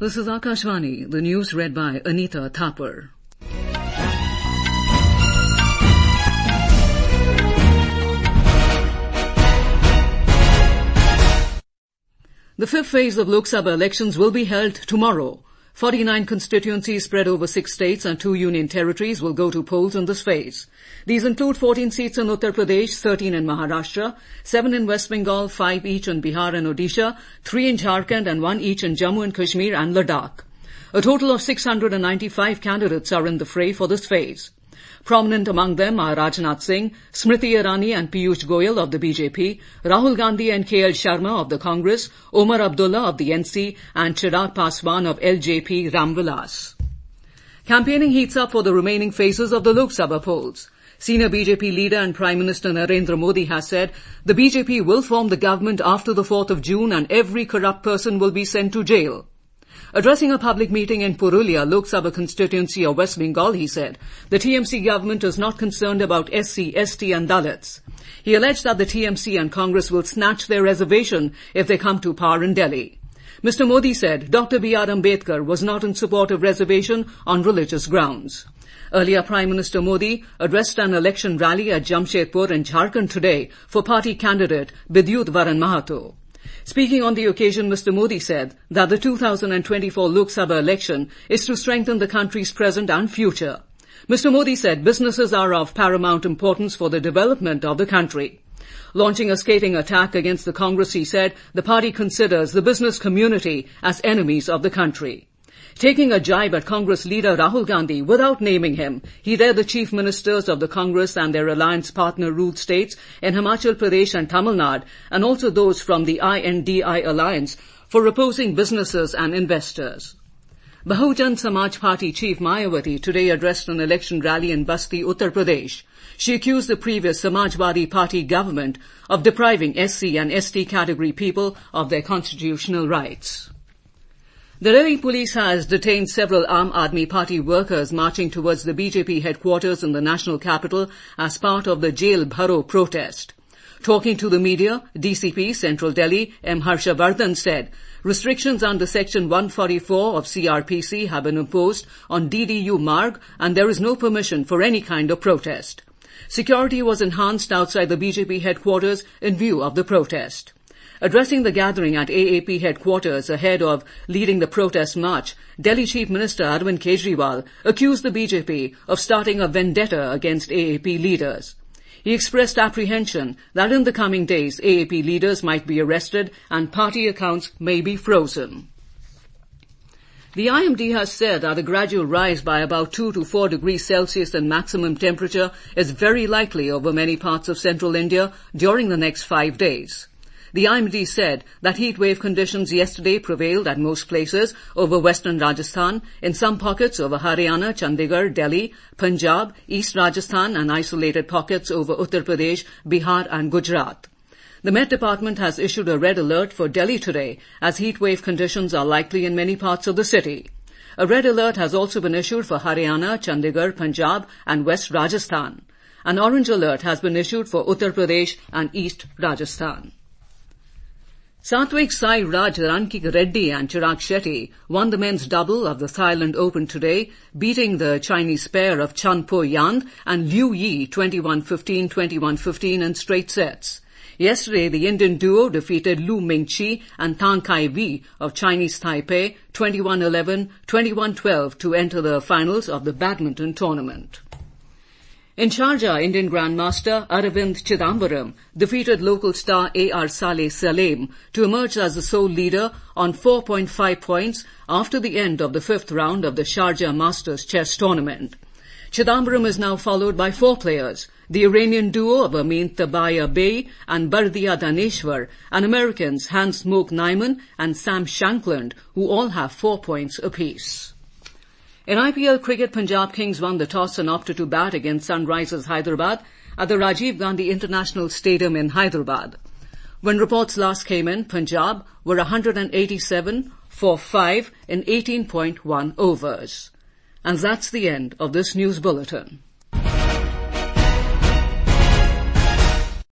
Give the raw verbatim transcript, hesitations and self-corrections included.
This is Akashvani, the news read by Anita Thapar. The fifth phase of Lok Sabha elections will be held tomorrow. forty-nine constituencies spread over six states and two union territories will go to polls in this phase. These include fourteen seats in Uttar Pradesh, thirteen in Maharashtra, seven in West Bengal, five each in Bihar and Odisha, three in Jharkhand and one each in Jammu and Kashmir and Ladakh. A total of six hundred ninety-five candidates are in the fray for this phase. Prominent among them are Rajnath Singh, Smriti Irani and Piyush Goyal of the B J P, Rahul Gandhi and K L Sharma of the Congress, Omar Abdullah of the N C and Chirag Paswan of L J P Ramvilas. Campaigning heats up for the remaining phases of the Lok Sabha polls. Senior B J P leader and Prime Minister Narendra Modi has said the B J P will form the government after the fourth of June and every corrupt person will be sent to jail. Addressing a public meeting in Purulia, Lok Sabha constituency of West Bengal, he said the T M C government is not concerned about S C, S T and Dalits. He alleged that the T M C and Congress will snatch their reservation if they come to power in Delhi. Mister Modi said Doctor B R Ambedkar was not in support of reservation on religious grounds. Earlier, Prime Minister Modi addressed an election rally at Jamshedpur in Jharkhand today for party candidate Bidyut Varan Mahato. Speaking on the occasion, Mister Modi said that the two thousand twenty-four Lok Sabha election is to strengthen the country's present and future. Mister Modi said businesses are of paramount importance for the development of the country. Launching a scathing attack against the Congress, he said the party considers the business community as enemies of the country. Taking a jibe at Congress leader Rahul Gandhi without naming him, he read the chief ministers of the Congress and their alliance partner ruled states in Himachal Pradesh and Tamil Nadu, and also those from the I N D I alliance, for opposing businesses and investors. Bahujan Samaj Party chief Mayawati today addressed an election rally in Basti, Uttar Pradesh. She accused the previous Samajwadi Party government of depriving S C and S T category people of their constitutional rights. The Delhi police has detained several Aam Aadmi Party workers marching towards the B J P headquarters in the national capital as part of the Jail Bharo protest. Talking to the media, D C P Central Delhi M. Harshavardhan said restrictions under Section one forty-four of C R P C have been imposed on D D U Marg and there is no permission for any kind of protest. Security was enhanced outside the B J P headquarters in view of the protest. Addressing the gathering at A A P headquarters ahead of leading the protest march, Delhi Chief Minister Arvind Kejriwal accused the B J P of starting a vendetta against A A P leaders. He expressed apprehension that in the coming days A A P leaders might be arrested and party accounts may be frozen. The I M D has said that a gradual rise by about two to four degrees Celsius in maximum temperature is very likely over many parts of central India during the next five days. The I M D said that heat wave conditions yesterday prevailed at most places over western Rajasthan, in some pockets over Haryana, Chandigarh, Delhi, Punjab, East Rajasthan and isolated pockets over Uttar Pradesh, Bihar and Gujarat. The Met Department has issued a red alert for Delhi today as heat wave conditions are likely in many parts of the city. A red alert has also been issued for Haryana, Chandigarh, Punjab and West Rajasthan. An orange alert has been issued for Uttar Pradesh and East Rajasthan. Satvik Sai Raj Rankik Reddy and Chirag Shetty won the men's double of the Thailand Open today, beating the Chinese pair of Chan Po Yand and Liu Yi twenty-one fifteen, twenty-one fifteen in straight sets. Yesterday, the Indian duo defeated Lu Mingqi and Tang Kai Vi of Chinese Taipei twenty-one eleven, twenty-one twelve to enter the finals of the badminton tournament. In Sharjah, Indian Grandmaster Aravind Chidambaram defeated local star A R Saleh Saleem to emerge as the sole leader on four point five points after the end of the fifth round of the Sharjah Masters Chess Tournament. Chidambaram is now followed by four players, the Iranian duo of Amin Tabaya Bey and Bardia Daneshwar, and Americans Hans Mook Neiman and Sam Shankland, who all have four points apiece. In I P L cricket, Punjab Kings won the toss and opted to bat against Sunrisers Hyderabad at the Rajiv Gandhi International Stadium in Hyderabad. When reports last came in, Punjab were one hundred eighty-seven for five in eighteen point one overs. And that's the end of this news bulletin.